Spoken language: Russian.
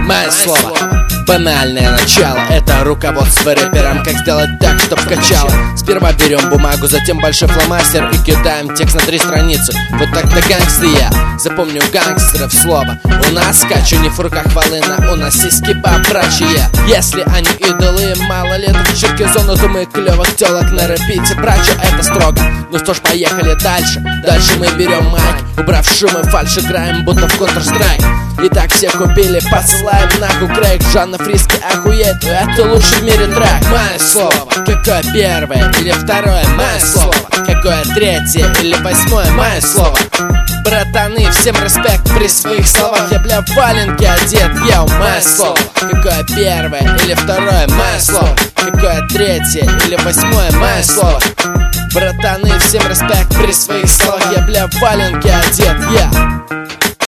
Мое слово. Банальное начало, это руководство рэперам, как сделать так, чтоб качало. Сперва берем бумагу, затем большой фломастер и кидаем текст на 3 страницы. Вот так-то гангстер я, запомню гангстеров слово. У нас скачу не в руках волына, у нас сиськи побрачья. Если они идолы, мало лет в чирке зону, то мы клёвых тёлок на рэпите брачу, это строго. Ну что ж, поехали дальше. Дальше мы берем майк, убрав шум и фальшь, играем будто в Counter-Strike. Итак, все купили, посылаем нахуй крейг. Жанна Фриски охуеть, это лучший в мире трек. Мое слово, какое первое или второе? Мое слово, какое третье или 8? Мое слово. Братаны, всем респект при своих словах. Я, бля, в валенке одет, йоу, мое слово. Какое первое или второе? Мое слово. Какое третье или 8? Мое слово. Братаны, всем респект при своих словах. Я, бля, в валенке одет, я.